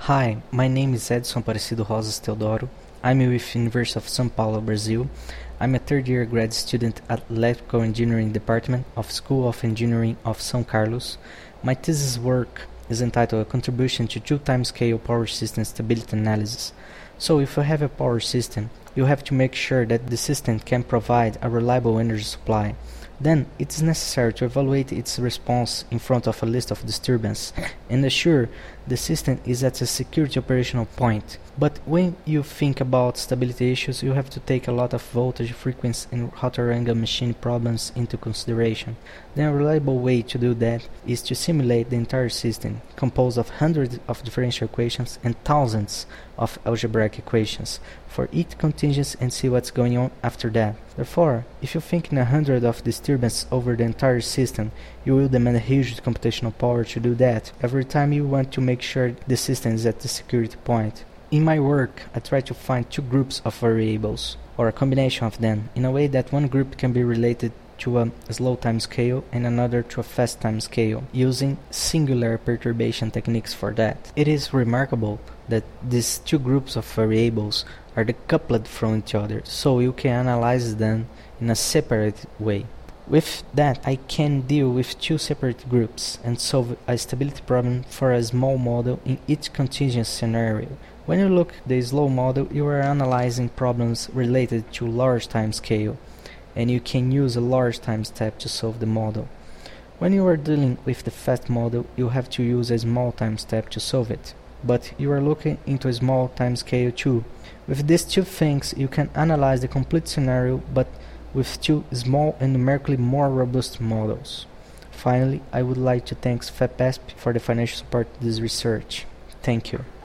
Hi, my name is Edson Aparecido Rosas Teodoro. I'm with University of São Paulo, Brazil. I'm a third-year grad student at Electrical Engineering Department of School of Engineering of São Carlos. My thesis work is entitled A Contribution to Two-Timescale Power System Stability Analysis. So if you have a power system, you have to make sure that the system can provide a reliable energy supply. Then it is necessary to evaluate its response in front of a list of disturbances and assure the system is at a security operational point. But when you think about stability issues, you have to take a lot of voltage, frequency and rotor angle machine problems into consideration. Then a reliable way to do that is to simulate the entire system, composed of hundreds of differential equations and thousands of algebraic equations for each contingency and see what's going on after that. Therefore, if you think in 100 of disturbances over the entire system, you will demand a huge computational power to do that every time you want to make sure the system is at the security point. In my work, I try to find two groups of variables, or a combination of them, in a way that one group can be related to a slow time scale and another to a fast time scale, using singular perturbation techniques for that. It is remarkable that these two groups of variables are decoupled from each other, so you can analyze them in a separate way. With that, I can deal with two separate groups and solve a stability problem for a small model in each contingency scenario. When you look at the slow model, you are analyzing problems related to large time scale, and you can use a large time step to solve the model. When you are dealing with the fast model, you have to use a small time step to solve it, but you are looking into a small time scale too. With these two things, you can analyze the complete scenario, but with two small and numerically more robust models. Finally, I would like to thank FAPESP for the financial support to this research. Thank you.